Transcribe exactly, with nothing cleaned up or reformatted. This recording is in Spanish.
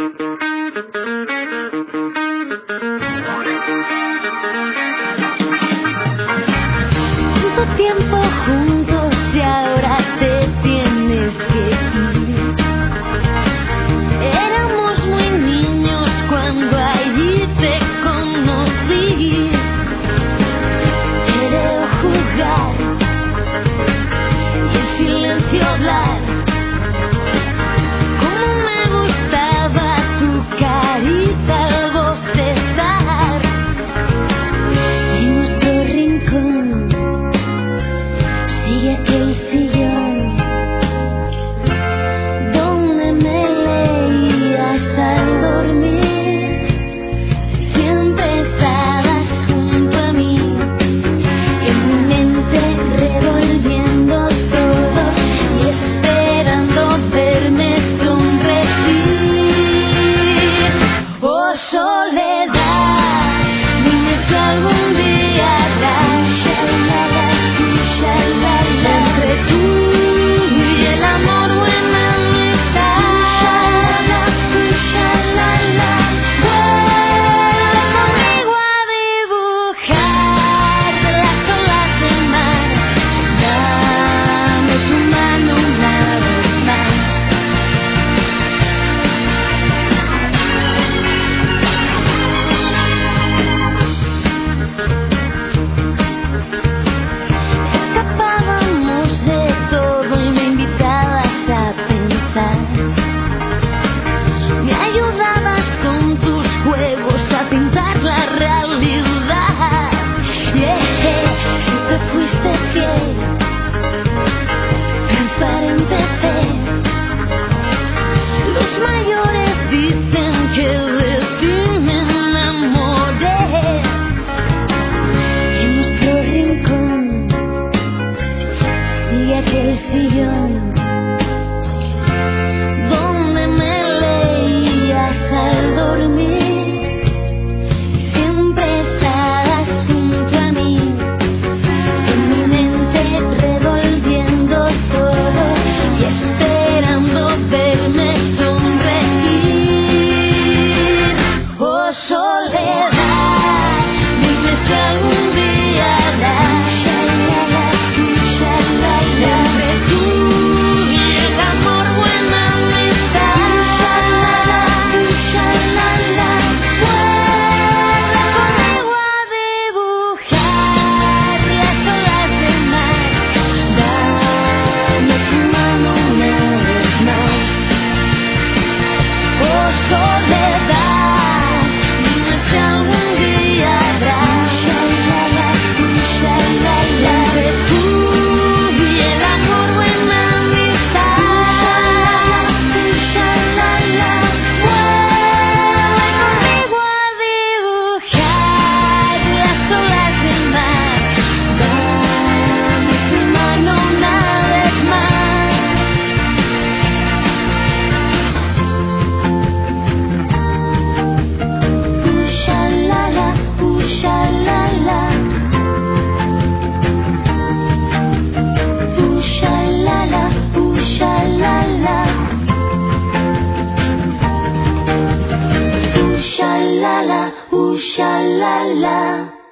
Tanto tiempo juntos y ahora te tienes que ir. Éramos muy niños cuando allí te conocí. Te veo jugar y en silencio hablar. Cómo me gustaba tu carita al bostezar. En nuestro rincón sigue aquel sillón donde me leías al dormir. Siempre estabas junto a mí y en mi mente revolviendo todo y esperando verme sonreír. Oh soledad, dime si algún día habrá entre tú y el amor buena amistad. Vuela conmigo a dibujar las olas del mar. Dame tu mano una vez más. Escapábamos de todo y me invitabas a pensar. Me ayudabas con tus juegos a pintar la realidad. Yeah, siempre fuiste fiel, transparente fe. Los mayores dicen que de ti me enamoré. En nuestro rincón sigue aquel sillón donde me leías al dormir. Siempre estabas junto a mí, en mi mente revolviendo todo y esperando verme sonreír. Oh soledad, dime si algún día habrá entre tú y el amor buena amistad. Vuela conmigo a dibujar las olas del mar. Dame tu mano una vez más. Oh soledad, dime si algún día habrá entre tú y el amor buena amistad. Vuela conmigo a dibujar las olas del mar. Dame tu mano una vez más. Ushalala, ushalala. Ushalala, ushalala. Ushalala, ushalala.